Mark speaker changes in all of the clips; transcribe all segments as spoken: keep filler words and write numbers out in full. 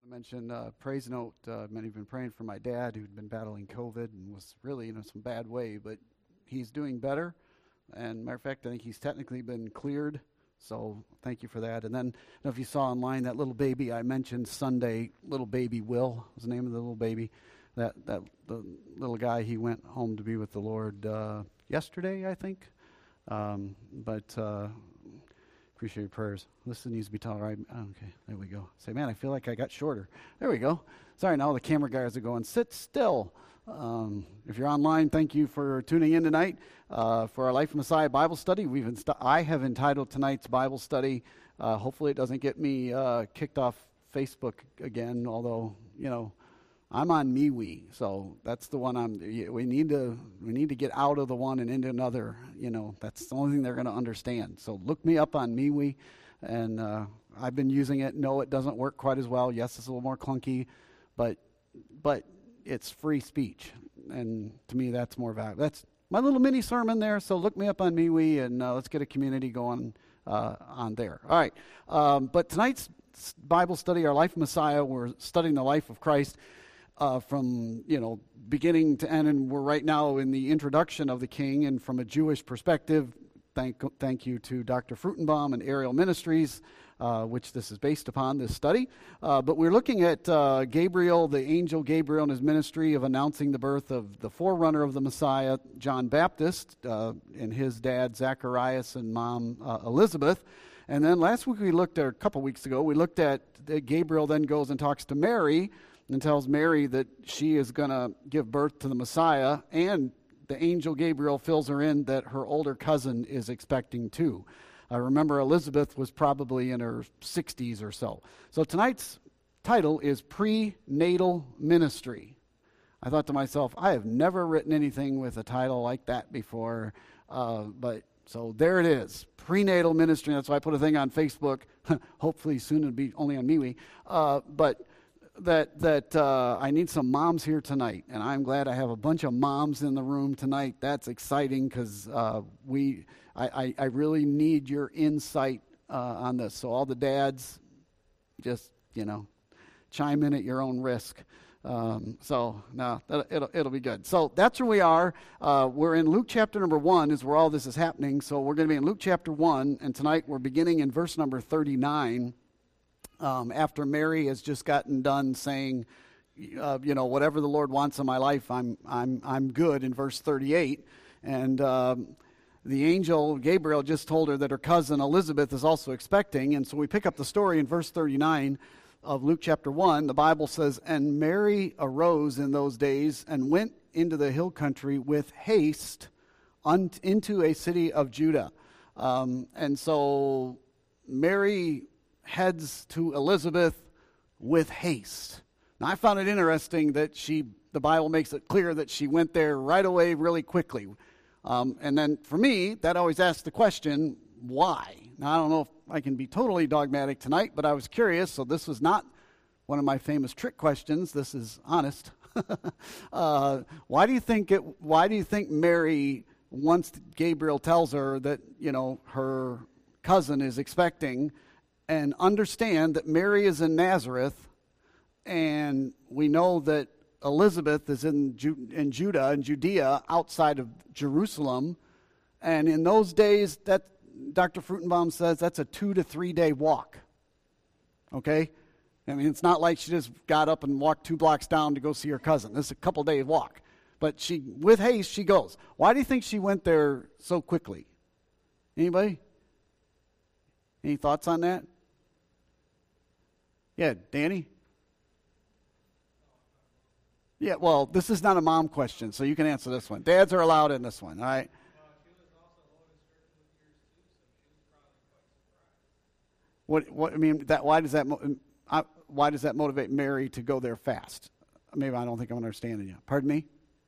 Speaker 1: I mentioned uh, praise note. Uh, many have been praying for my dad, who'd been battling COVID and was really in some bad way, but he's doing better. And matter of fact, I think he's technically been cleared. So thank you for that. And then, I don't know if you saw online that little baby I mentioned Sunday, little baby Will was the name of the little baby. That that the little guy, he went home to be with the Lord uh, yesterday, I think. Um, but uh, appreciate your prayers. This needs to be taller. Right? Okay, there we go. Say, man, I feel like I got shorter. There we go. Sorry, now the camera guys are going, sit still. Um, if you're online, thank you for tuning in tonight uh, for our Life of Messiah Bible study. We've inst- I have entitled tonight's Bible study. Uh, hopefully, it doesn't get me uh, kicked off Facebook again. Although, you know, I'm on MeWe, so that's the one I'm. We need to we need to get out of the one and into another. You know, that's the only thing they're going to understand. So look me up on MeWe, and uh, I've been using it. No, it doesn't work quite as well. Yes, it's a little more clunky, but but. It's free speech, and to me, that's more valuable. That's my little mini sermon there, so look me up on MeWe, and uh, let's get a community going uh, on there. All right, um, but tonight's Bible study, our Life of Messiah, we're studying the life of Christ uh, from, you know, beginning to end, and we're right now in the introduction of the King, and from a Jewish perspective, thank, thank you to Doctor Frutenbaum and Ariel Ministries, Uh, which this is based upon, this study. Uh, but we're looking at uh, Gabriel, the angel Gabriel, and his ministry of announcing the birth of the forerunner of the Messiah, John Baptist, uh, and his dad, Zacharias, and mom, uh, Elizabeth. And then last week we looked at, a couple weeks ago, we looked at uh, Gabriel then goes and talks to Mary and tells Mary that she is going to give birth to the Messiah, and the angel Gabriel fills her in that her older cousin is expecting too. I remember Elizabeth was probably in her sixties or so. So tonight's title is Prenatal Ministry. I thought to myself, I have never written anything with a title like that before. Uh, but so there it is, Prenatal Ministry. That's why I put a thing on Facebook. Hopefully soon it'll be only on MeWe. Uh, but that that uh, I need some moms here tonight, and I'm glad I have a bunch of moms in the room tonight. That's exciting because uh, we. I, I, I really need your insight uh, on this. So all the dads, just, you know, chime in at your own risk. Um, so, no, it'll, it'll be good. So that's where we are. Uh, we're in Luke chapter number one is where all this is happening. So we're going to be in Luke chapter one, and tonight we're beginning in verse number thirty-nine, um, after Mary has just gotten done saying, uh, you know, whatever the Lord wants in my life, I'm, I'm, I'm good, in verse thirty-eight. And um, the angel Gabriel just told her that her cousin Elizabeth is also expecting. And so we pick up the story in verse thirty-nine of Luke chapter one. The Bible says, "And Mary arose in those days and went into the hill country with haste un- into a city of Judah." Um, and so Mary heads to Elizabeth with haste. Now I found it interesting that she, the Bible makes it clear that she went there right away really quickly. Um, and then for me, that always asks the question, why? Now, I don't know if I can be totally dogmatic tonight, but I was curious, so this was not one of my famous trick questions. This is honest. uh, why do you think it, why do you think Mary, once Gabriel tells her that, you know, her cousin is expecting, and understand that Mary is in Nazareth, and we know that Elizabeth is in, Ju- in Judah and Judea outside of Jerusalem, and in those days, that Doctor Frutenbaum says that's a two to three day walk. Okay, I mean it's not like she just got up and walked two blocks down to go see her cousin. This is a couple day walk, but she, with haste, she goes. Why do you think she went there so quickly? Anybody? Any thoughts on that? Yeah, Danny. Yeah, well, this is not a mom question, so you can answer this one. Dads are allowed in this one, all right? What? What? I mean, that. Why does that? I, why does that motivate Mary to go there fast? Maybe I don't think I'm understanding you. Pardon me.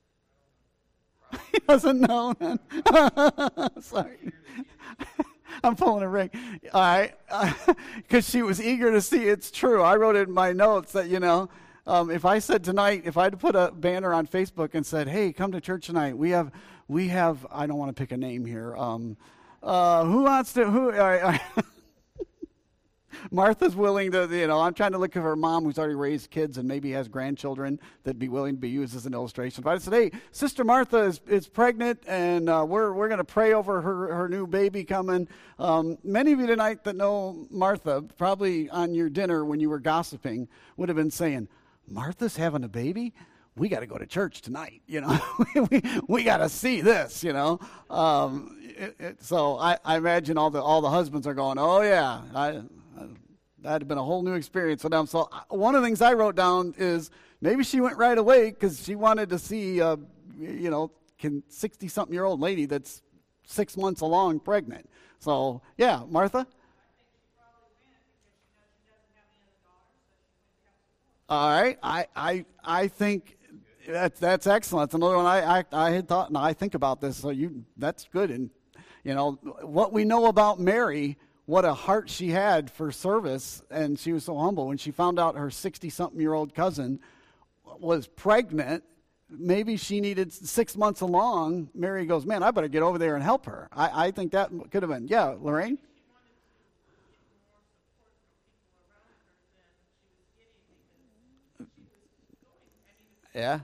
Speaker 1: He doesn't know. Sorry, I'm pulling a ring. All right, because she was eager to see. It's true. I wrote it in my notes that you know. Um, if I said tonight, if I had to put a banner on Facebook and said, "Hey, come to church tonight," we have, we have. I don't want to pick a name here. Um, uh, who wants to? Who? I, I Martha's willing to, you know, I'm trying to look at her mom who's already raised kids and maybe has grandchildren that'd be willing to be used as an illustration. But I said, hey, Sister Martha is, is pregnant, and uh, we're we're going to pray over her, her new baby coming. Um, many of you tonight that know Martha, probably on your dinner when you were gossiping, would have been saying, Martha's having a baby? We got to go to church tonight, you know. we we got to see this, you know. Um, it, it, so I, I imagine all the all the husbands are going, oh yeah, I, I, that'd have been a whole new experience for them. So one of the things I wrote down is maybe she went right away because she wanted to see, uh, you know, can sixty-something-year-old lady that's six months along pregnant. So yeah, Martha. All right, I I I think. That's that's excellent. That's another one I, I I had thought, and I think about this. So you, that's good. And you know what we know about Mary, what a heart she had for service, and she was so humble. When she found out her sixty-something-year-old cousin was pregnant, maybe she needed six months along. Mary goes, man, I better get over there and help her. I, I think that could have been, yeah, Lorraine. Yeah.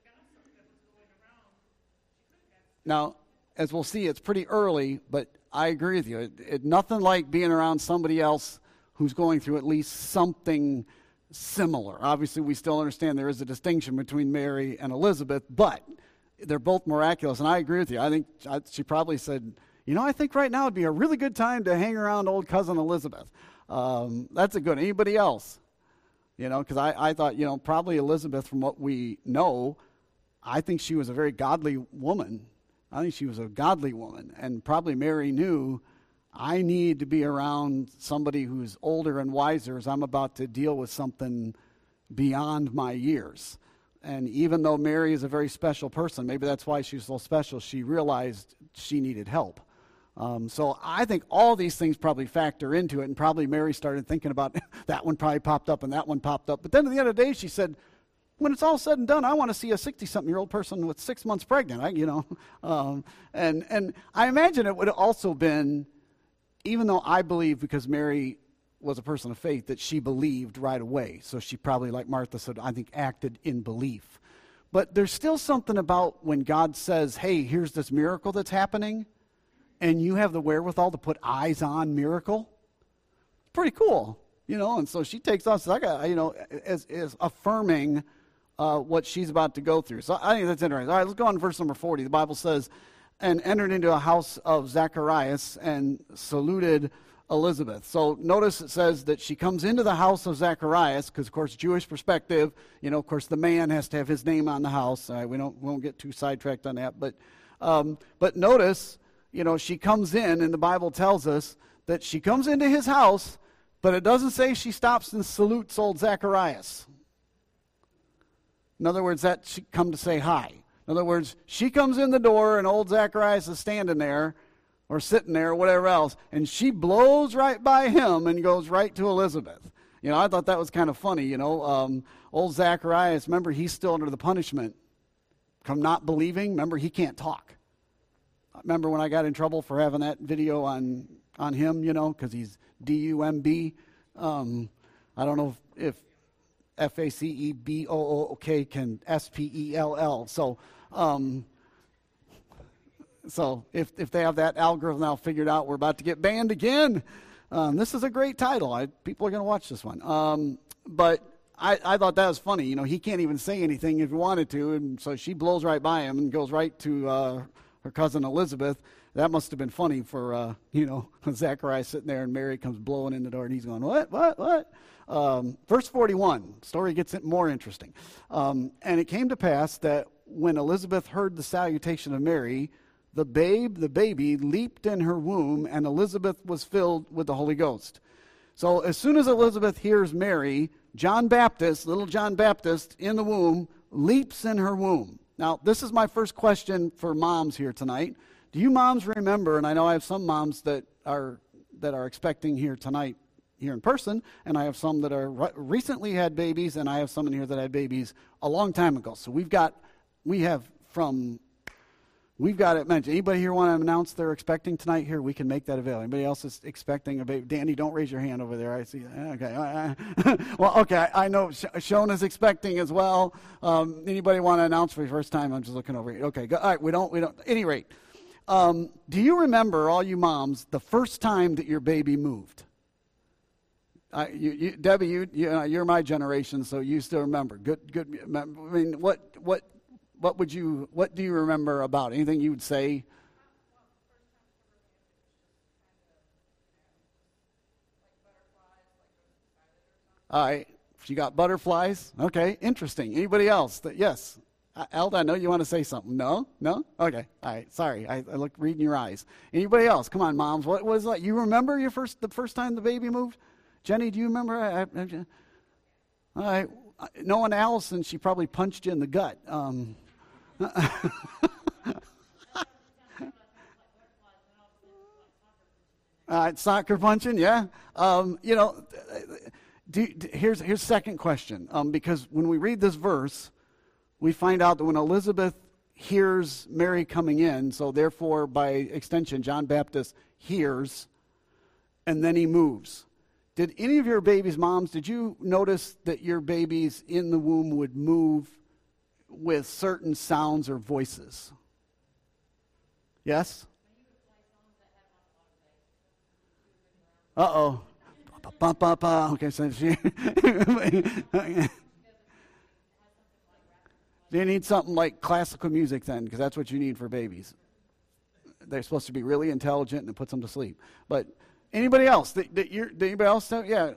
Speaker 1: Now, as we'll see, it's pretty early, but I agree with you. It, it, nothing like being around somebody else who's going through at least something similar. Obviously, we still understand there is a distinction between Mary and Elizabeth, but they're both miraculous, and I agree with you. I think I, she probably said, you know, I think right now would be a really good time to hang around old cousin Elizabeth. Um, that's a good. Anybody else? You know, because I, I thought, you know, probably Elizabeth, from what we know, I think she was a very godly woman. I think she was a godly woman. And probably Mary knew, I need to be around somebody who's older and wiser as I'm about to deal with something beyond my years. And even though Mary is a very special person, maybe that's why she's so special, she realized she needed help. Um, so I think all these things probably factor into it, and probably Mary started thinking about that one probably popped up and that one popped up. But then at the end of the day, she said, when it's all said and done, I want to see a sixty-something-year-old person with six months pregnant, I, you know. Um, and, and I imagine it would have also been, even though I believe, because Mary was a person of faith, that she believed right away. So she probably, like Martha said, I think acted in belief. But there's still something about when God says, hey, here's this miracle that's happening, and you have the wherewithal to put eyes on miracle. Pretty cool, you know. And so she takes off, so I got, you know, as, as affirming uh, what she's about to go through. So I think that's interesting. All right, let's go on to verse number forty. The Bible says, and entered into a house of Zacharias and saluted Elizabeth. So notice it says that she comes into the house of Zacharias, because of course Jewish perspective, you know, of course the man has to have his name on the house. All right, we don't we won't get too sidetracked on that, but um, but notice, you know, she comes in, and the Bible tells us that she comes into his house, but it doesn't say she stops and salutes old Zacharias. In other words, that she come to say hi. In other words, she comes in the door, and old Zacharias is standing there, or sitting there, or whatever else, and she blows right by him and goes right to Elizabeth. You know, I thought that was kind of funny, you know. Um, old Zacharias, remember, he's still under the punishment from not believing. Remember, he can't talk. Remember when I got in trouble for having that video on, on him, you know, because he's D U M B. Um, I don't know if, if F A C E B O O K can S P E L L. So, um, so if if they have that algorithm now figured out, we're about to get banned again. Um, this is a great title. I, people are going to watch this one. Um, but I, I thought that was funny. You know, he can't even say anything if he wanted to, and so she blows right by him and goes right to uh, her cousin Elizabeth. That must have been funny for, uh, you know, Zacharias sitting there, and Mary comes blowing in the door, and he's going, what, what, what? Um, verse forty-one, story gets more interesting. Um, and it came to pass that when Elizabeth heard the salutation of Mary, the babe, the baby, leaped in her womb, and Elizabeth was filled with the Holy Ghost. So as soon as Elizabeth hears Mary, John Baptist, little John Baptist, in the womb, leaps in her womb. Now, this is my first question for moms here tonight. Do you moms remember, and I know I have some moms that are that are expecting here tonight, here in person, and I have some that are re- recently had babies, and I have some in here that had babies a long time ago. So we've got, we have from We've got it mentioned. Anybody here want to announce they're expecting tonight? Here, we can make that available. Anybody else is expecting a baby? Danny, don't raise your hand over there. I see. Okay. Well, okay. I know Shona's expecting as well. Um, anybody want to announce for the first time? I'm just looking over here. Okay. Go, all right. We don't. We don't. At any rate, um, do you remember, all you moms, the first time that your baby moved? I, you, you, Debbie, you, you uh, you're my generation, so you still remember. Good. Good. I mean, what what. What would you, what do you remember about it? Anything you would say? All right. You got butterflies? Okay. Interesting. Anybody else? That, yes. Uh, Elda, I know you want to say something. No? No? Okay. All right. Sorry. I, I looked reading your eyes. Anybody else? Come on, moms. What was that? You remember your first, the first time the baby moved? Jenny, do you remember? I, I, all right. Knowing Allison, she probably punched you in the gut. Um, uh, soccer punching, yeah. Um, you know, do, do, here's here's second question. Um, because when we read this verse, we find out that when Elizabeth hears Mary coming in, so therefore by extension, John Baptist hears, and then he moves. Did any of your babies' moms, did you notice that your babies in the womb would move with certain sounds or voices? Yes? Uh-oh. Okay, so she... You need something like classical music then, because that's what you need for babies. They're supposed to be really intelligent and it puts them to sleep. But anybody else? That, that you're, that anybody else? Know? Yeah.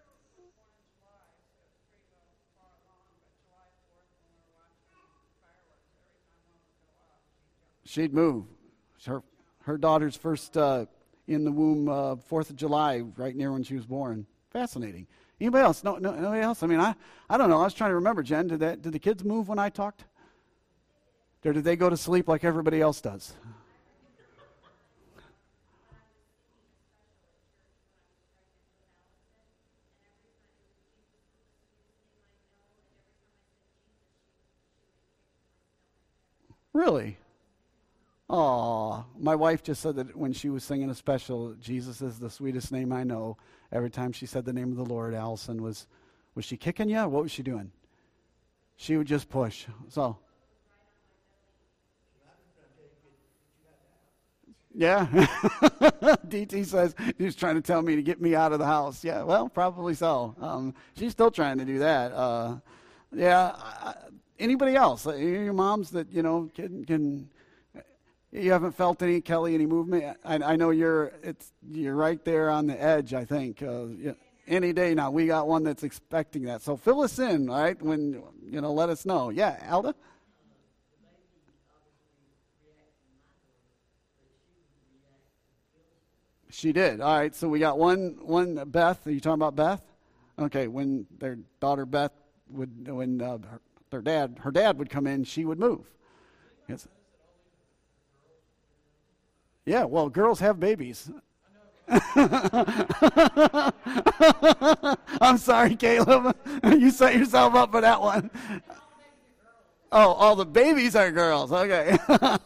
Speaker 1: She'd move. Her her daughter's first uh, in the womb, uh, Fourth of July, right near when she was born. Fascinating. Anybody else? No, no, nobody else. I mean, I, I don't know. I was trying to remember. Jen, did that? Did the kids move when I talked, or did they go to sleep like everybody else does? Really? Oh, my wife just said that when she was singing a special, Jesus is the sweetest name I know. Every time she said the name of the Lord, Allison was, was she kicking you? What was she doing? She would just push. So, yeah. D T says he's trying to tell me to get me out of the house. Yeah, well, probably so. Um, she's still trying to do that. Uh, yeah. I, anybody else? Your moms that, you know, can can. You haven't felt any, Kelly, any movement? I, I know you're it's you're right there on the edge, I think. Uh, yeah, any day now. We got one that's expecting that. So fill us in, all right, when, you know, let us know. Yeah, Alda? She did. All right, so we got one, one Beth. Are you talking about Beth? Okay, when their daughter Beth would, when uh, her, their dad, her dad would come in, she would move. Yes. Yeah, well, girls have babies. I'm sorry, Caleb. You set yourself up for that one. Oh, all the babies are girls. Okay.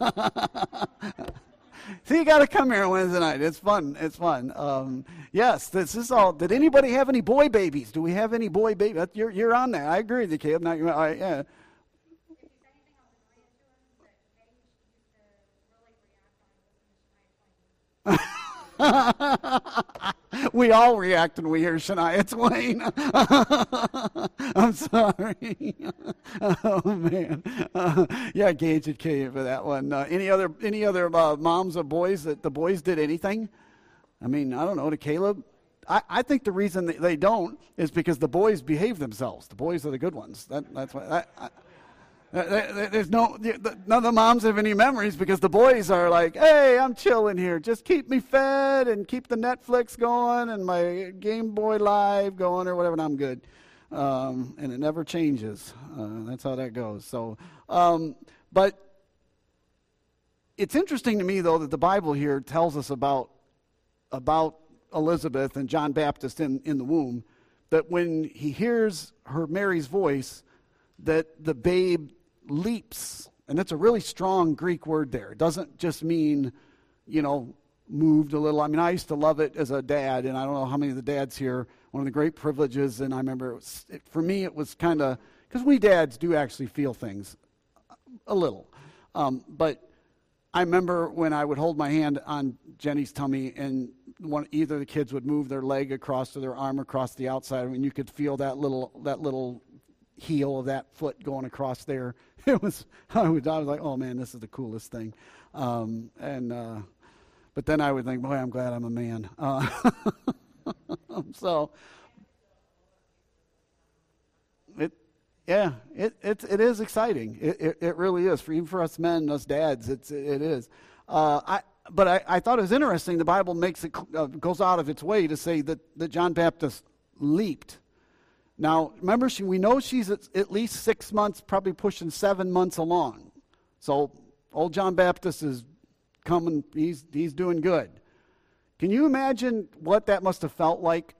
Speaker 1: So you got to come here Wednesday night. It's fun. It's fun. Um, yes, this is all. Did anybody have any boy babies? Do we have any boy babies? You're you're on there. I agree with you, Caleb. Not, all right, yeah. We all react when we hear Shania Twain. I'm sorry. Oh man. Uh, yeah, Gage would kill you for that one. Uh, any other any other uh, moms or boys that the boys did anything? I mean, I don't know. To Caleb, I, I think the reason that they don't is because the boys behave themselves. The boys are the good ones. That, that's why. I, I, There's no, none of the moms have any memories because the boys are like, hey, I'm chilling here. Just keep me fed and keep the Netflix going and my Game Boy Live going or whatever, and I'm good. Um, and it never changes. Uh, that's how that goes. So, um, but it's interesting to me, though, that the Bible here tells us about about Elizabeth and John Baptist in, in the womb, that when he hears her Mary's voice, that the babe leaps And that's a really strong Greek word there. It doesn't just mean, you know, moved a little. I mean, I used to love it as a dad, and I don't know how many of the dads here, one of the great privileges, and I remember, it was, it, for me, it was kind of, because we dads do actually feel things a little. Um, but I remember when I would hold my hand on Jenny's tummy, and one, either the kids would move their leg across or their arm across the outside, and you could feel that little that little heel of that foot going across there. It was I was, I was like, oh man, this is the coolest thing. Um, and uh, but then I would think, boy, I'm glad I'm a man. Uh, so it. Yeah, it it it is exciting. It, it it really is. For even for us men, us dads, it's it is. Uh, I but I, I thought it was interesting. The Bible makes it uh, goes out of its way to say that, that John Baptist leaped. Now remember, she, we know she's at, at least six months, probably pushing seven months along. So old John Baptist is coming. He's he's doing good. Can you imagine what that must have felt like?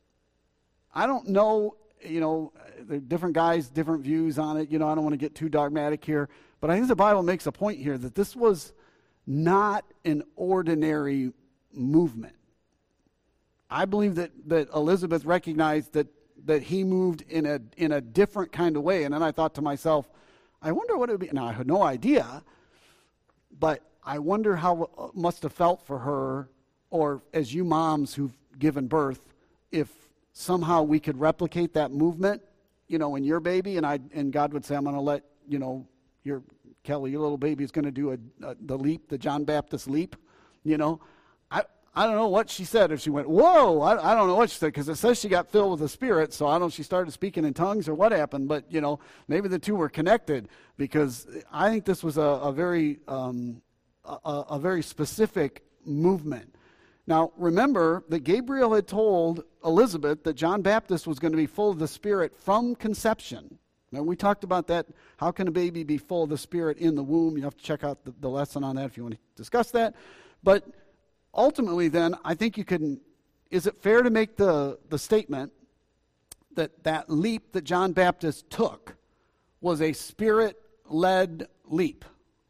Speaker 1: I don't know. You know, there are different guys, different views on it. You know, I don't want to get too dogmatic here, but I think the Bible makes a point here that this was not an ordinary movement. I believe that, that Elizabeth recognized that that he moved in a in a different kind of way. And then I thought to myself, I wonder what it would be. Now, I had no idea, but I wonder how it must have felt for her, or as you moms who've given birth, if somehow we could replicate that movement, you know, in your baby, and I and God would say, I'm going to let, you know, your Kelly, your little baby is going to do a, a the leap, the John Baptist leap, you know. I I don't know what she said. If she went, whoa, I, I don't know what she said, because it says she got filled with the Spirit, so I don't know if she started speaking in tongues or what happened, but, you know, maybe the two were connected, because I think this was a, a very um, a, a very specific movement. Now, remember that Gabriel had told Elizabeth that John Baptist was going to be full of the Spirit from conception. Now, we talked about that. How can a baby be full of the Spirit in the womb? You have to check out the, the lesson on that if you want to discuss that. But ultimately, then, I think you can, is it fair to make the, the statement that that leap that John Baptist took was a Spirit-led leap?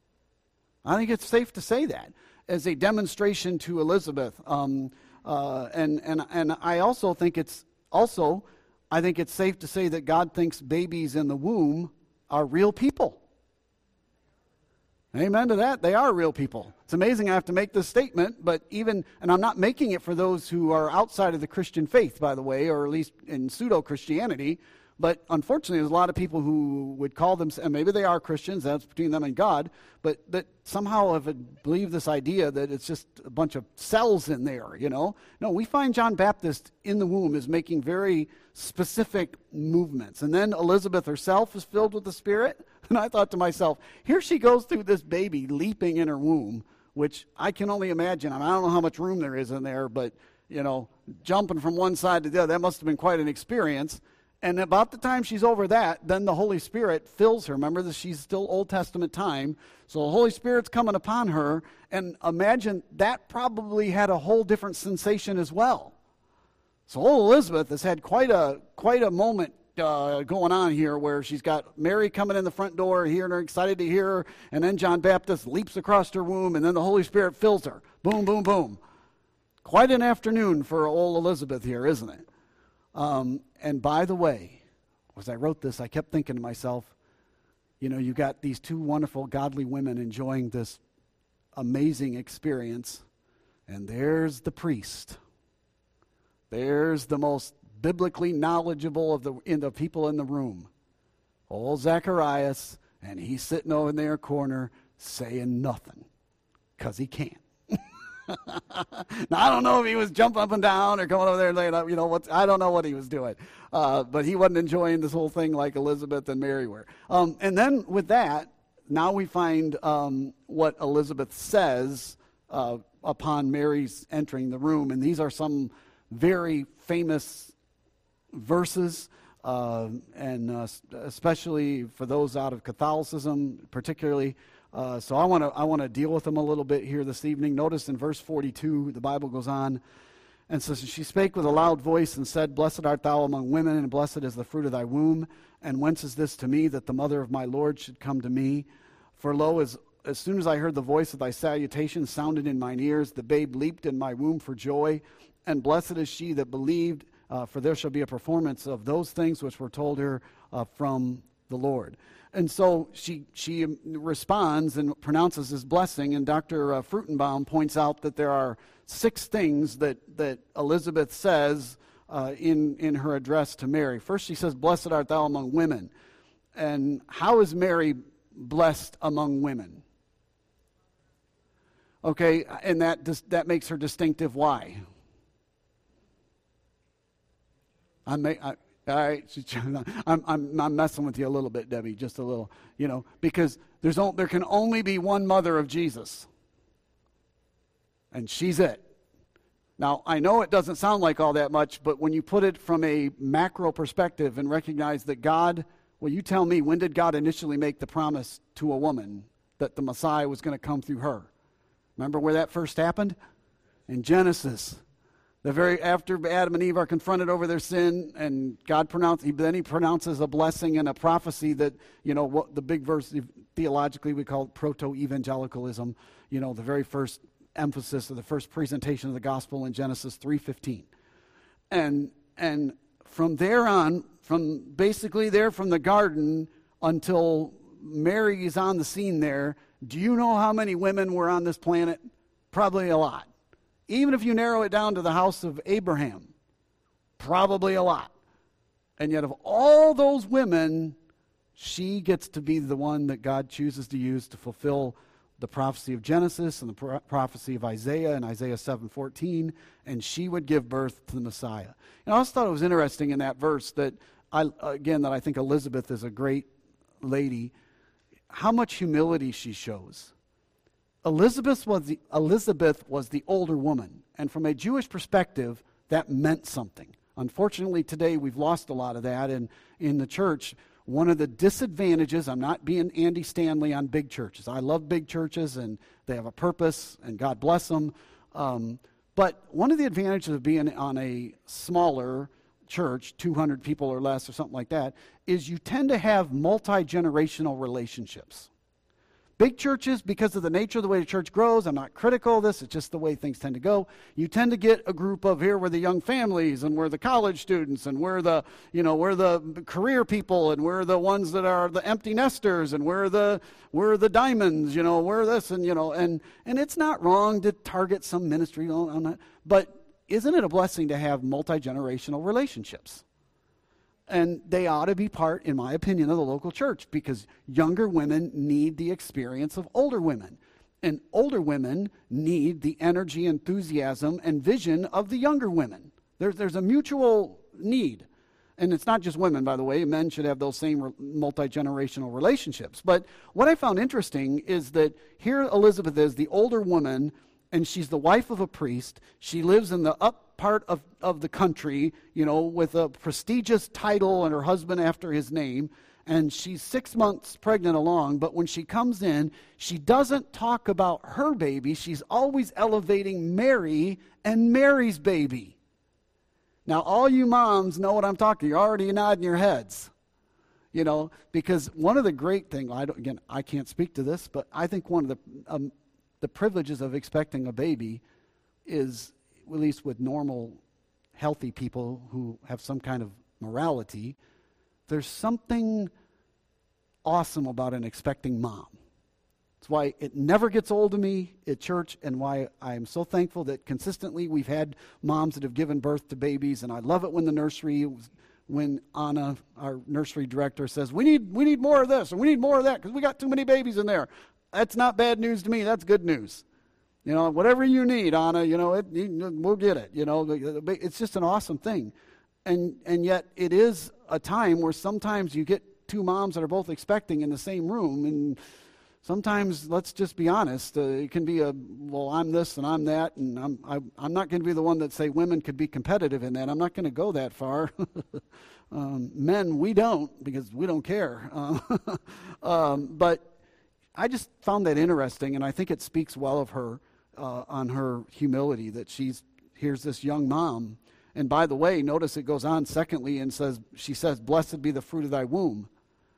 Speaker 1: I think it's safe to say that, as a demonstration to Elizabeth, um, uh, and and and I also think it's also I think it's safe to say that God thinks babies in the womb are real people. Amen to that. They are real people. It's amazing I have to make this statement, but even, and I'm not making it for those who are outside of the Christian faith, by the way, or at least in pseudo-Christianity. But unfortunately, there's a lot of people who would call them, and maybe they are Christians, that's between them and God, but that somehow have believed this idea that it's just a bunch of cells in there, you know. No, we find John Baptist in the womb is making very specific movements. And then Elizabeth herself is filled with the Spirit. And I thought to myself, here she goes through this baby leaping in her womb, which I can only imagine. I mean, I don't know how much room there is in there, but, you know, jumping from one side to the other, that must have been quite an experience. And about the time she's over that, then the Holy Spirit fills her. Remember that she's still Old Testament time. So the Holy Spirit's coming upon her. And imagine that probably had a whole different sensation as well. So old Elizabeth has had quite a quite a moment uh, going on here, where she's got Mary coming in the front door, hearing her, excited to hear her. And then John Baptist leaps across her womb, and then the Holy Spirit fills her. Boom, boom, boom. Quite an afternoon for old Elizabeth here, isn't it? Um, and by the way, as I wrote this, I kept thinking to myself, you know, you got these two wonderful, godly women enjoying this amazing experience, and there's the priest. There's the most biblically knowledgeable of the in the people in the room, old Zacharias, and he's sitting over in their corner saying nothing, because he can't. Now, I don't know if he was jumping up and down or going over there and laying up, you know, what, I don't know what he was doing. Uh, but he wasn't enjoying this whole thing like Elizabeth and Mary were. Um, and then with that, now we find um, what Elizabeth says uh, upon Mary's entering the room. And these are some very famous verses, uh, and uh, especially for those out of Catholicism particularly. Uh, so I want to I want to deal with them a little bit here this evening. Notice in verse forty-two, the Bible goes on and says, "She spake with a loud voice and said, Blessed art thou among women, and blessed is the fruit of thy womb. And whence is this to me, that the mother of my Lord should come to me? For lo, as, as soon as I heard the voice of thy salutation sounded in mine ears, the babe leaped in my womb for joy. And blessed is she that believed, uh, for there shall be a performance of those things which were told her uh, from the Lord. And so she she responds and pronounces this blessing, and Doctor Uh, Fruchtenbaum points out that there are six things that, that Elizabeth says uh, in, in her address to Mary. First, she says, blessed art thou among women. And how is Mary blessed among women? Okay, and that dis- that makes her distinctive. Why? I may, I, all right, I'm, I'm I'm messing with you a little bit, Debbie, just a little, you know, because there's o- there can only be one mother of Jesus, and she's it. Now, I know it doesn't sound like all that much, but when you put it from a macro perspective and recognize that God, well, you tell me, when did God initially make the promise to a woman that the Messiah was going to come through her? Remember where that first happened? In Genesis. The very after Adam and Eve are confronted over their sin, and God pronounced, then he pronounces a blessing and a prophecy that, you know, what the big verse, theologically we call it proto-evangelicalism, you know, the very first emphasis or the first presentation of the gospel in Genesis three fifteen. And and from there on, from basically there from the garden until Mary is on the scene there, do you know how many women were on this planet? Probably a lot. Even if you narrow it down to the house of Abraham, probably a lot. And yet of all those women, she gets to be the one that God chooses to use to fulfill the prophecy of Genesis and the pro- prophecy of Isaiah in Isaiah seven fourteen, and she would give birth to the Messiah. And I also thought it was interesting in that verse that, I again, that I think Elizabeth is a great lady, how much humility she shows. Elizabeth was the, Elizabeth was the older woman, and from a Jewish perspective, that meant something. Unfortunately, today we've lost a lot of that, and in the church, one of the disadvantages, I'm not being Andy Stanley on big churches. I love big churches, and they have a purpose, and God bless them. Um, but one of the advantages of being on a smaller church, two hundred people or less or something like that, is you tend to have multi-generational relationships. Big churches, because of the nature of the way the church grows, I'm not critical of this, it's just the way things tend to go. You tend to get a group of, here we're the young families, and we're the college students, and we're the, you know, we're the career people, and we're the ones that are the empty nesters, and we're the we're the diamonds, you know, we're this, and you know, and and it's not wrong to target some ministry on, on that, but isn't it a blessing to have multi-generational relationships? And they ought to be part, in my opinion, of the local church, because younger women need the experience of older women. And older women need the energy, enthusiasm, and vision of the younger women. There's, there's a mutual need. And it's not just women, by the way. Men should have those same re- multi-generational relationships. But what I found interesting is that here Elizabeth is, the older woman, and she's the wife of a priest. She lives in the up part of, of the country, you know, with a prestigious title and her husband after his name. And she's six months pregnant along, but when she comes in, she doesn't talk about her baby. She's always elevating Mary and Mary's baby. Now, all you moms know what I'm talking. You're already nodding your heads, you know, because one of the great things, I don't, again, I can't speak to this, but I think one of the um, the privileges of expecting a baby is, at least with normal, healthy people who have some kind of morality, there's something awesome about an expecting mom. That's why it never gets old to me at church, and why I'm so thankful that consistently we've had moms that have given birth to babies, and I love it when the nursery, when Anna, our nursery director, says, we need we need more of this, and we need more of that, because we got too many babies in there. That's not bad news to me. That's good news. You know, whatever you need, Anna, you know, it, we'll get it. You know, it's just an awesome thing. And and yet it is a time where sometimes you get two moms that are both expecting in the same room. And sometimes, let's just be honest, uh, it can be a, well, I'm this and I'm that. And I'm, I, I'm not going to be the one that say women could be competitive in that. I'm not going to go that far. um, men, we don't, because we don't care. Um, um, but I just found that interesting, and I think it speaks well of her uh, on her humility, that she's, here's this young mom. And by the way, notice it goes on secondly and says, she says, blessed be the fruit of thy womb.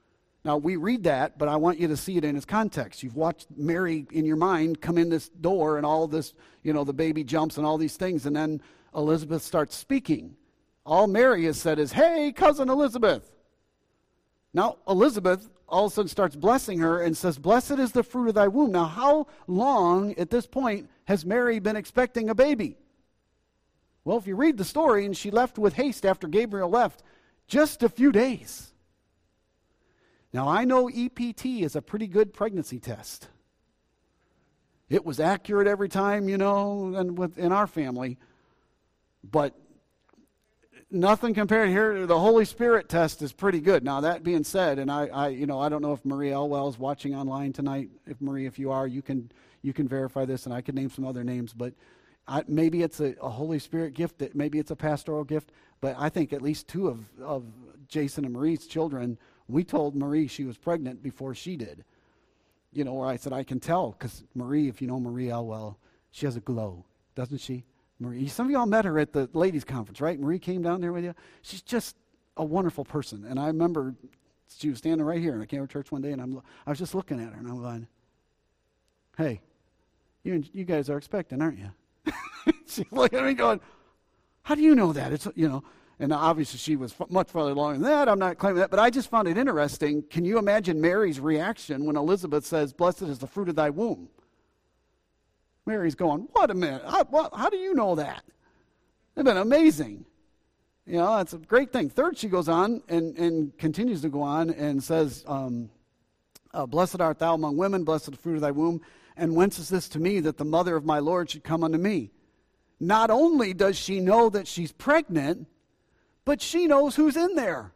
Speaker 1: Now, we read that, but I want you to see it in its context. You've watched Mary in your mind come in this door and all this, you know, the baby jumps and all these things, and then Elizabeth starts speaking. All Mary has said is, hey, cousin Elizabeth. Now, Elizabeth all of a sudden starts blessing her and says, blessed is the fruit of thy womb. Now, how long at this point has Mary been expecting a baby? Well, if you read the story, and she left with haste after Gabriel left, just a few days. Now, I know E P T is a pretty good pregnancy test. It was accurate every time, you know, and with, in our family. But nothing compared here. The Holy Spirit test is pretty good. Now, that being said, and I, I you know, I don't know if Marie Elwell is watching online tonight. If Marie, if you are, you can you can verify this, and I could name some other names. But I, maybe it's a, a Holy Spirit gift. That maybe it's a pastoral gift. But I think at least two of, of Jason and Marie's children, we told Marie she was pregnant before she did. You know, where I said, I can tell, because Marie, if you know Marie Elwell, she has a glow, doesn't she? Marie, some of y'all met her at the ladies' conference, right? Marie came down there with you. She's just a wonderful person. And I remember she was standing right here, and I came to church one day, and I'm, I was just looking at her, and I'm going, hey, you, you guys are expecting, aren't you? She's looking at me going, how do you know that? It's, you know, and obviously she was f- much farther along than that. I'm not claiming that, but I just found it interesting. Can you imagine Mary's reaction when Elizabeth says, blessed is the fruit of thy womb? Mary's going, what a minute. How, what, how do you know that? It's been amazing. You know, that's a great thing. Third, she goes on and, and continues to go on and says, um, uh, blessed art thou among women, blessed is the fruit of thy womb. And whence is this to me that the mother of my Lord should come unto me? Not only does she know that she's pregnant, but she knows who's in there.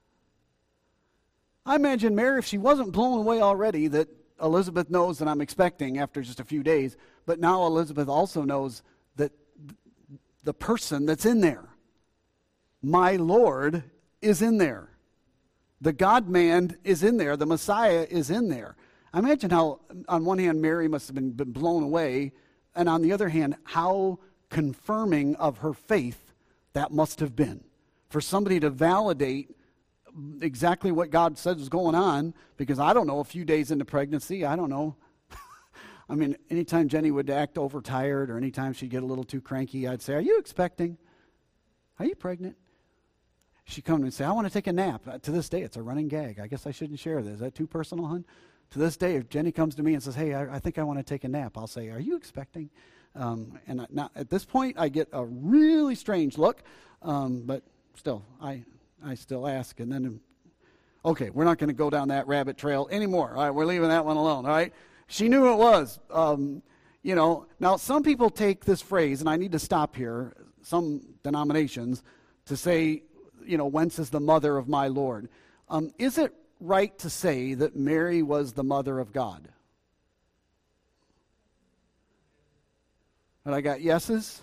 Speaker 1: I imagine Mary, if she wasn't blown away already, that Elizabeth knows that I'm expecting after just a few days, but now Elizabeth also knows that the person that's in there, my Lord, is in there. The God-man is in there. The Messiah is in there. I imagine how, on one hand, Mary must have been, been blown away, and on the other hand, how confirming of her faith that must have been. For somebody to validate exactly what God said was going on, because I don't know, a few days into pregnancy, I don't know. I mean, anytime Jenny would act overtired or anytime she'd get a little too cranky, I'd say, are you expecting? Are you pregnant? She'd come and say, I want to take a nap. Uh, to this day, it's a running gag. I guess I shouldn't share this. Is that too personal, hon? To this day, if Jenny comes to me and says, hey, I, I think I want to take a nap, I'll say, are you expecting? Um, and I, now, at this point, I get a really strange look, um, but still, I I still ask. And then, okay, we're not going to go down that rabbit trail anymore. All right, we're leaving that one alone, all right? She knew it was. Um, you know, now some people take this phrase, and I need to stop here, some denominations, to say, you know, whence is the mother of my Lord? Um, is it right to say that Mary was the mother of God? And I got yeses.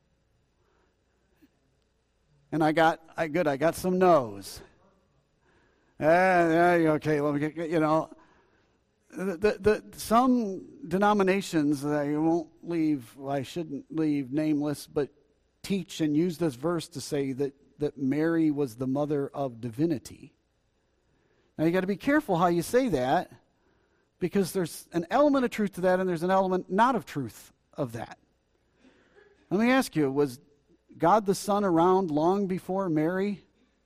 Speaker 1: And I got, I good, I got some no's. Uh, okay, well, you know, the, the, the, some denominations, I won't leave, well, I shouldn't leave nameless, but teach and use this verse to say that, that Mary was the mother of divinity. Now, you got to be careful how you say that, because there's an element of truth to that, and there's an element not of truth of that. Let me ask you, was God the Son around long before Mary?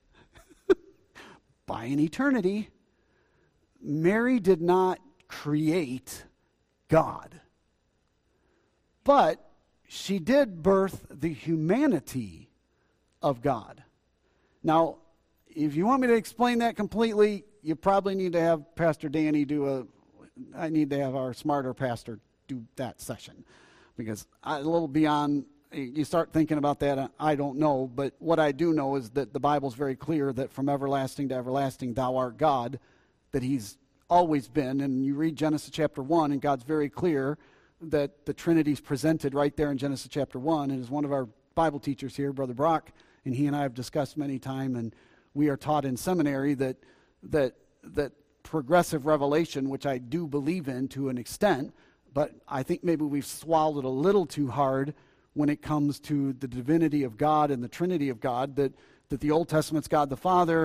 Speaker 1: By an eternity. Mary did not create God. But she did birth the humanity of God. Now, if you want me to explain that completely, you probably need to have Pastor Danny do a, I need to have our smarter pastor do that session. Because I, a little beyond, you start thinking about that, I don't know. But what I do know is that the Bible's very clear that from everlasting to everlasting, thou art God, that he's always been. And you read Genesis chapter one, and God's very clear that the Trinity's presented right there in Genesis chapter one. And as one of our Bible teachers here, Brother Brock, and he and I have discussed many times, and we are taught in seminary that that that progressive revelation, which I do believe in to an extent, but I think maybe we've swallowed a little too hard when it comes to the divinity of God and the Trinity of God, that, that the Old Testament's God the Father,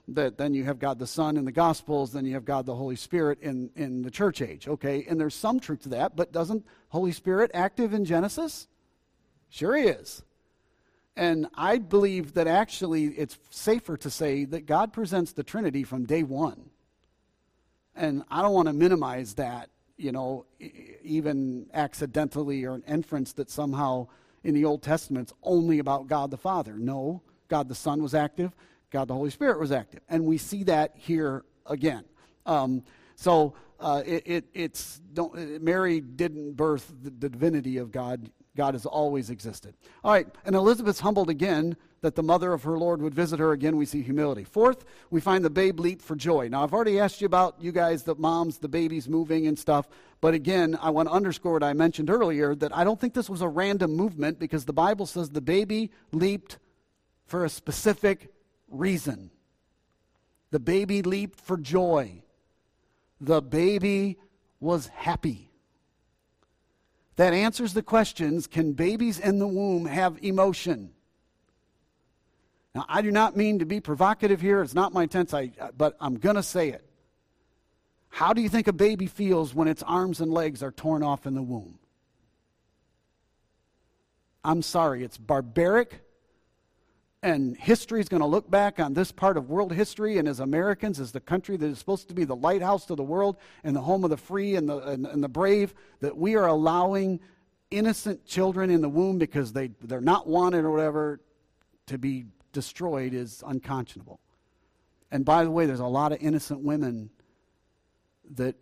Speaker 1: that then you have God the Son in the Gospels, then you have God the Holy Spirit in, in the church age, okay? And there's some truth to that, but doesn't Holy Spirit active in Genesis? Sure he is. And I believe that actually it's safer to say that God presents the Trinity from day one. And I don't want to minimize that, you know, even accidentally, or an inference that somehow in the Old Testament it's only about God the Father. No, God the Son was active, God the Holy Spirit was active. And we see that here again. Um, so uh, it, it, it's don't, Mary didn't birth the, the divinity of God. God has always existed. All right, and Elizabeth's humbled again that the mother of her Lord would visit her again. We see humility. Fourth, we find the babe leap for joy. Now, I've already asked you about, you guys, the moms, the babies moving and stuff. But again, I want to underscore what I mentioned earlier, that I don't think this was a random movement, because the Bible says the baby leaped for a specific reason. The baby leaped for joy. The baby was happy. That answers the questions, can babies in the womb have emotion? Now, I do not mean to be provocative here. It's not my intent, I, but I'm going to say it. How do you think a baby feels when its arms and legs are torn off in the womb? I'm sorry, it's barbaric. And history is going to look back on this part of world history, and as Americans, as the country that is supposed to be the lighthouse to the world and the home of the free and the, and, and the brave, that we are allowing innocent children in the womb because they, they're not wanted or whatever to be destroyed is unconscionable. And by the way, there's a lot of innocent women that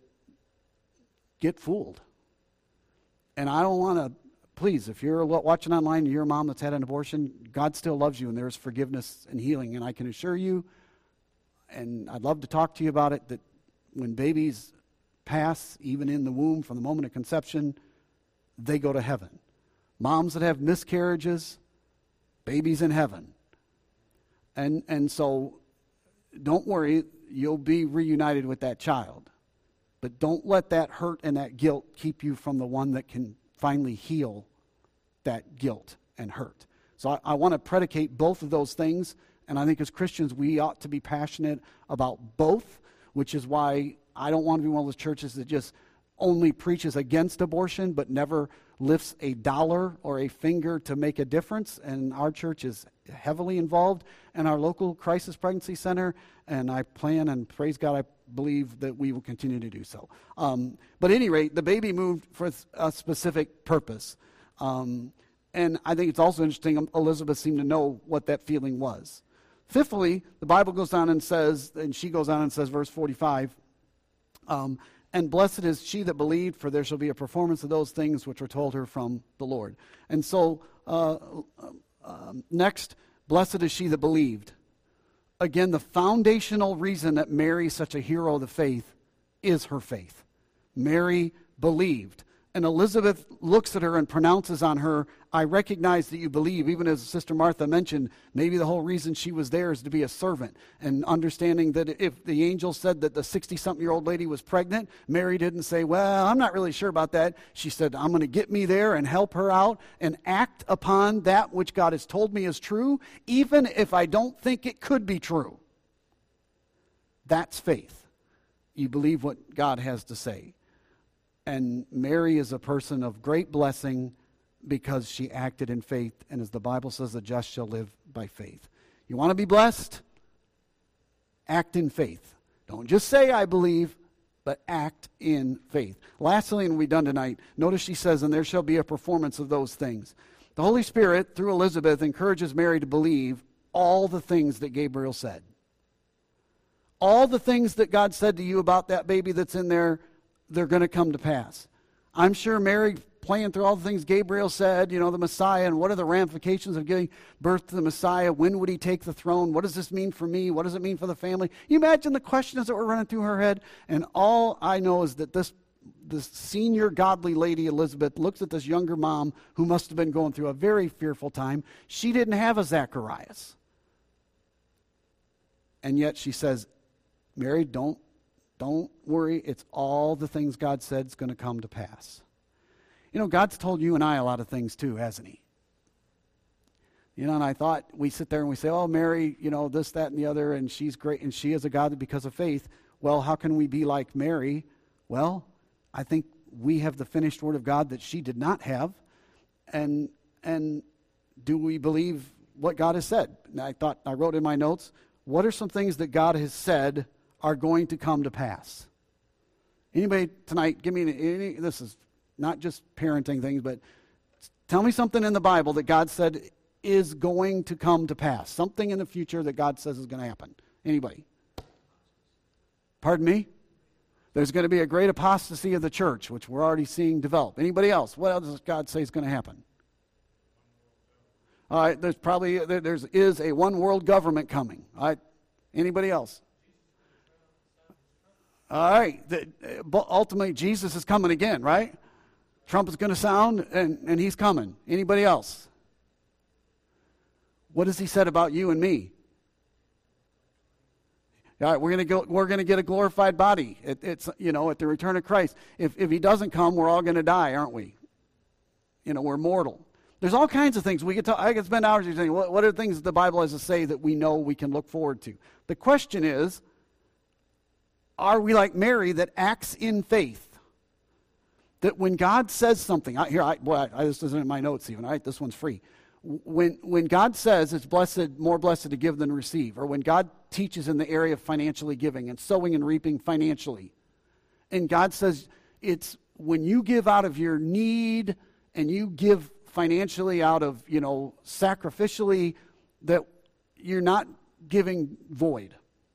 Speaker 1: get fooled. And I don't want to, please, if you're watching online and you're a mom that's had an abortion, God still loves you and there's forgiveness and healing. And I can assure you, and I'd love to talk to you about it, that when babies pass, even in the womb from the moment of conception, they go to heaven. Moms that have miscarriages, babies in heaven. And and so don't worry, you'll be reunited with that child. But don't let that hurt and that guilt keep you from the one that can finally heal that guilt and hurt. So I, I want to predicate both of those things, and I think as Christians we ought to be passionate about both, which is why I don't want to be one of those churches that just only preaches against abortion but never lifts a dollar or a finger to make a difference. And our church is heavily involved in our local crisis pregnancy center, and I plan and praise God I believe that we will continue to do so. Um, but at any rate, the baby moved for a specific purpose. Um, and I think it's also interesting, Elizabeth seemed to know what that feeling was. Fifthly, the Bible goes on and says, and she goes on and says, verse forty-five, um, and blessed is she that believed, for there shall be a performance of those things which were told her from the Lord. And so, uh, uh, next, blessed is she that believed. Again, the foundational reason that Mary's such a hero of the faith is her faith. Mary believed. And Elizabeth looks at her and pronounces on her, I recognize that you believe. Even as Sister Martha mentioned, maybe the whole reason she was there is to be a servant. And understanding that if the angel said that the sixty-something-year-old lady was pregnant, Mary didn't say, well, I'm not really sure about that. She said, I'm going to get me there and help her out and act upon that which God has told me is true, even if I don't think it could be true. That's faith. You believe what God has to say. And Mary is a person of great blessing because she acted in faith. And as the Bible says, the just shall live by faith. You want to be blessed? Act in faith. Don't just say, I believe, but act in faith. Lastly, and we're done tonight, notice she says, and there shall be a performance of those things. The Holy Spirit, through Elizabeth, encourages Mary to believe all the things that Gabriel said. All the things that God said to you about that baby that's in there, they're going to come to pass. I'm sure Mary, playing through all the things Gabriel said, you know, the Messiah, and what are the ramifications of giving birth to the Messiah? When would he take the throne? What does this mean for me? What does it mean for the family? You imagine the questions that were running through her head, and all I know is that this, this senior godly lady, Elizabeth, looks at this younger mom who must have been going through a very fearful time. She didn't have a Zacharias. And yet she says, Mary, don't Don't worry, it's all the things God said is going to come to pass. You know, God's told you and I a lot of things too, hasn't he? You know, and I thought we sit there and we say, oh, Mary, you know, this, that, and the other, and she's great, and she is a God because of faith. Well, how can we be like Mary? Well, I think we have the finished word of God that she did not have. And and do we believe what God has said? And I thought, I wrote in my notes, what are some things that God has said are going to come to pass? Anybody tonight, give me, any, this is not just parenting things, but tell me something in the Bible that God said is going to come to pass. Something in the future that God says is going to happen. Anybody? Pardon me? There's going to be a great apostasy of the church, which we're already seeing develop. Anybody else? What else does God say is going to happen? All right, there's probably, there there's, is a one world government coming. All right, anybody else? All right, the, ultimately Jesus is coming again, right? Trump is going to sound, and, and he's coming. Anybody else? What has he said about you and me? All right, we're going to go. We're going to get a glorified body. It, it's you know at the return of Christ. If if he doesn't come, we're all going to die, aren't we? You know, we're mortal. There's all kinds of things we could talk. I could spend hours saying what, what are the things that the Bible has to say that we know we can look forward to. The question is, are we like Mary that acts in faith? That when God says something, I, here, I, boy, I, this isn't in my notes even. All right, this one's free. When when God says it's blessed, more blessed to give than receive, or when God teaches in the area of financially giving and sowing and reaping financially, and God says it's when you give out of your need and you give financially out of, you know, sacrificially, that you're not giving void.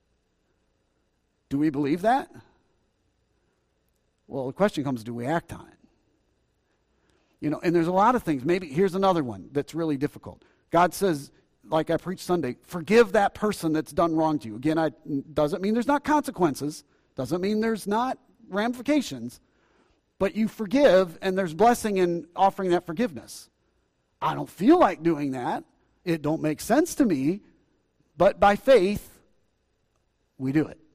Speaker 1: Do we believe that? Well, the question comes, do we act on it? You know, and there's a lot of things. Maybe here's another one that's really difficult. God says, like I preached Sunday, forgive that person that's done wrong to you. Again, I doesn't mean there's not consequences. Doesn't mean there's not ramifications. But you forgive, and there's blessing in offering that forgiveness. I don't feel like doing that. It don't make sense to me. But by faith, we do it.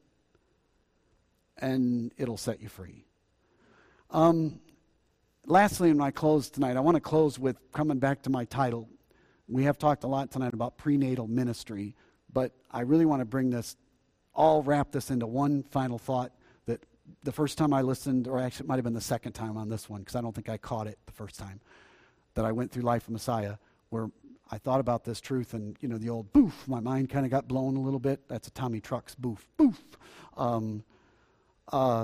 Speaker 1: And it'll set you free. Um... Lastly, when I close tonight, I want to close with coming back to my title. We have talked a lot tonight about prenatal ministry, but I really want to bring this, all wrap this into one final thought that the first time I listened, or actually it might have been the second time on this one, because I don't think I caught it the first time, that I went through Life of Messiah, where I thought about this truth, and, you know, the old boof, my mind kind of got blown a little bit. That's a Tommy Trucks boof, boof. Um, uh,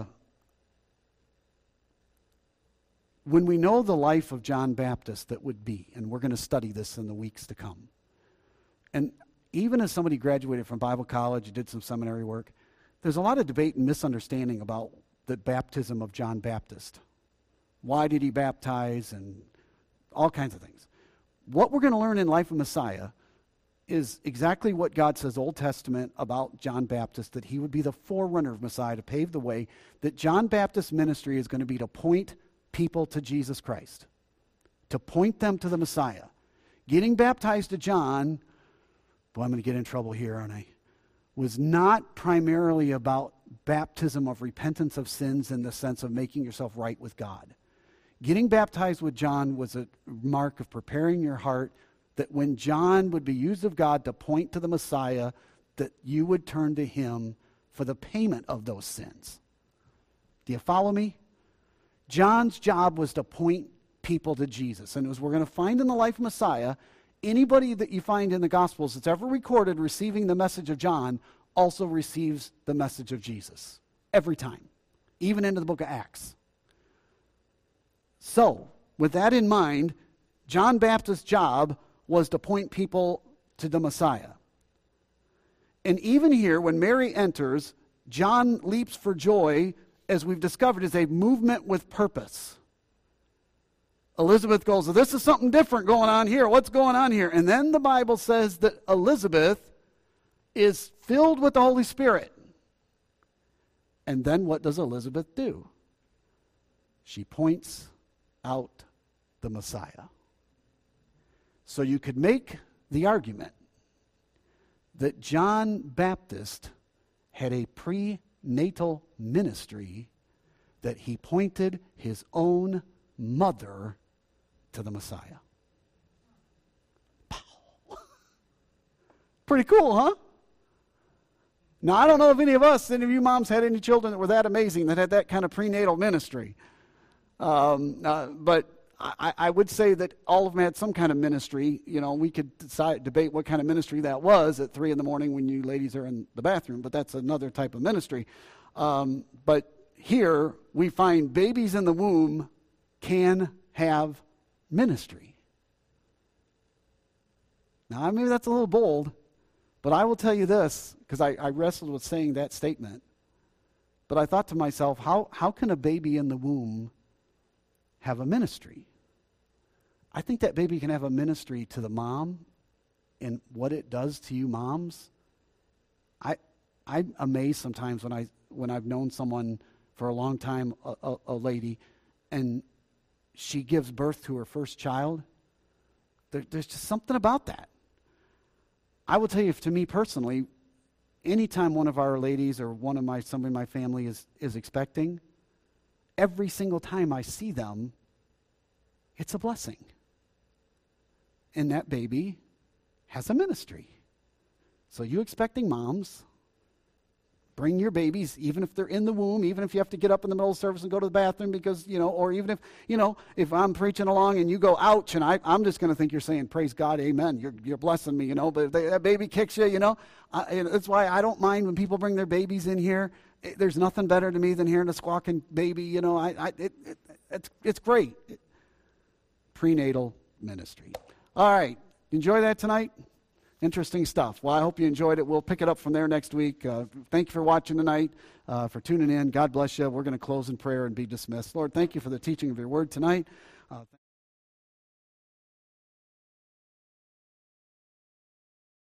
Speaker 1: When we know the life of John Baptist that would be, and we're going to study this in the weeks to come, and even as somebody graduated from Bible college, did some seminary work, there's a lot of debate and misunderstanding about the baptism of John Baptist. Why did he baptize, and all kinds of things. What we're going to learn in Life of Messiah is exactly what God says Old Testament about John Baptist, that he would be the forerunner of Messiah to pave the way, that John Baptist's ministry is going to be to point people to Jesus Christ, to point them to the Messiah. Getting baptized to John, boy, I'm going to get in trouble here, aren't I? Was not primarily about baptism of repentance of sins in the sense of making yourself right with God. Getting baptized with John was a mark of preparing your heart that when John would be used of God to point to the Messiah, that you would turn to him for the payment of those sins. Do you follow me? John's job was to point people to Jesus. And as we're going to find in the Life of Messiah, anybody that you find in the Gospels that's ever recorded receiving the message of John also receives the message of Jesus. Every time. Even into the book of Acts. So, with that in mind, John Baptist's job was to point people to the Messiah. And even here, when Mary enters, John leaps for joy, as we've discovered, is a movement with purpose. Elizabeth goes, this is something different going on here. What's going on here? And then the Bible says that Elizabeth is filled with the Holy Spirit. And then what does Elizabeth do? She points out the Messiah. So you could make the argument that John Baptist had a prenatal ministry, that he pointed his own mother to the Messiah. Pow. Pretty cool, huh? Now, I don't know if any of us, any of you moms had any children that were that amazing, that had that kind of prenatal ministry. Um, uh, but I, I would say that all of them had some kind of ministry. You know, we could decide, debate what kind of ministry that was at three in the morning when you ladies are in the bathroom, but that's another type of ministry. Um, but here we find babies in the womb can have ministry. Now, maybe that's a little bold, but I will tell you this, because I, I wrestled with saying that statement. But I thought to myself, how, how can a baby in the womb have a ministry? I think that baby can have a ministry to the mom and what it does to you moms. I, I'm amazed sometimes when, I, when I've known someone for a long time, a, a, a lady, and she gives birth to her first child. There, there's just something about that. I will tell you, to me personally, anytime one of our ladies or one of my somebody in my family is, is expecting, every single time I see them, it's a blessing. And that baby has a ministry. So you expecting moms, bring your babies, even if they're in the womb, even if you have to get up in the middle of service and go to the bathroom because, you know, or even if, you know, if I'm preaching along and you go, ouch, and I, I'm just going to think you're saying, praise God, amen, you're, you're blessing me, you know, but if they, that baby kicks you, you know, I, that's why I don't mind when people bring their babies in here. It, there's nothing better to me than hearing a squawking baby, you know, I, I it, it, it's, it's great. It, prenatal ministry. All right, enjoy that tonight? Interesting stuff. Well, I hope you enjoyed it. We'll pick it up from there next week. Uh, thank you for watching tonight, uh, for tuning in. God bless you. We're going to close in prayer and be dismissed. Lord, thank you for the teaching of your word tonight. Uh,